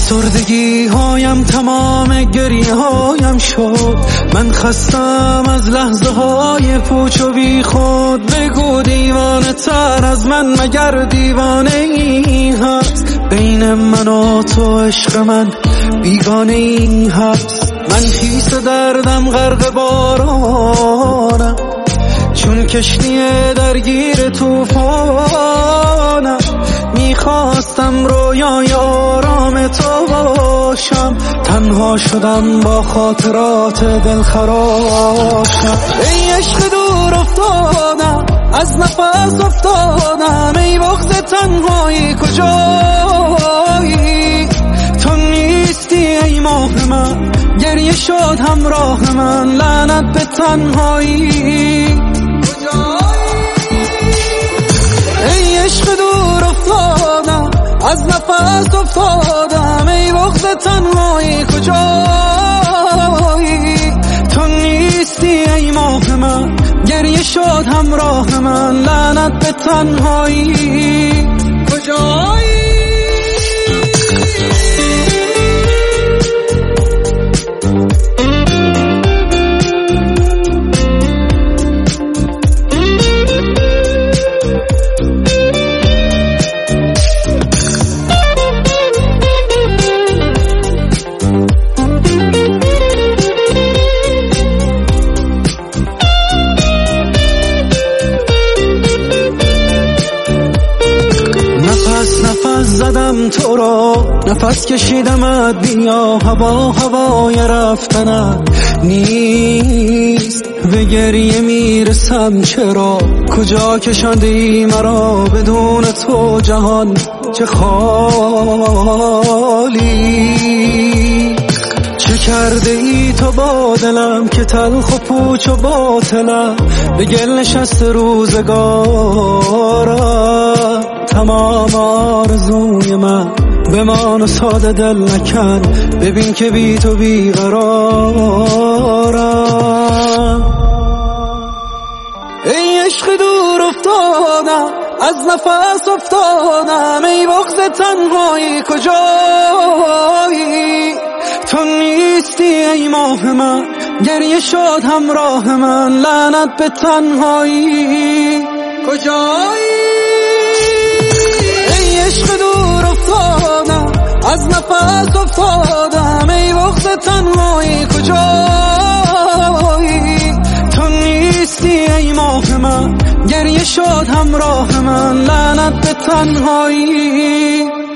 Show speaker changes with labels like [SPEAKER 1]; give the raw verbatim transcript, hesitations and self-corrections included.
[SPEAKER 1] افسردگی هایم تمام گریه هایم شد. من خستم از لحظه های پوچ و بی خود. بگو دیوانه تر از من مگر دیوانه ای هست؟ بین من و تو عشق من بیگانه ای هست. من خیس دردم غرق بارانم، چون کشتی درگیر طوفانم. میخواستم رویای آرام تو باشم، تنها شدم با خاطرات دلخراشم. ای عشق دور افتادم، از نفس افتادم. ای بغض تنهایی کجایی؟ تو نیستی ای ماه من، گریه شد همراه من. لعنت به تنهایی. ای عشق دور افتادم، از نفس افتادم. ای بغض تنهایی کجایی؟ تو نیستی ای ماه من، گریه شد همراه من. لعنت به تنهایی. کجایی؟ نفس زدم تو را، نفس کشیدمت. بیا هوا هوای رفتنت نیست. به گریه میرسم چرا؟ کجا کشاندی مرا؟ بدون تو جهان چه خالی. چه کرده ای تو با دلم که تلخ و پوچ و باطلم؟ به گل نشست روزگارم. تمام آرزوی من بمان و ساده دل نکن. ببین که بی تو بیقرارم. ای عشق دور افتادم، از نفس افتادم. ای بغض تنهایی کجایی؟ تو نیستی ای ماه من، گریه شد همراه من. لعنت به تنهایی. کجایی؟ ای عشق دور افتادم، از نفس افتادم. ای بغض تنهایی کجایی؟ تو نیستی ای ماه من، گریه شد همراه من. لعنت به تنهایی.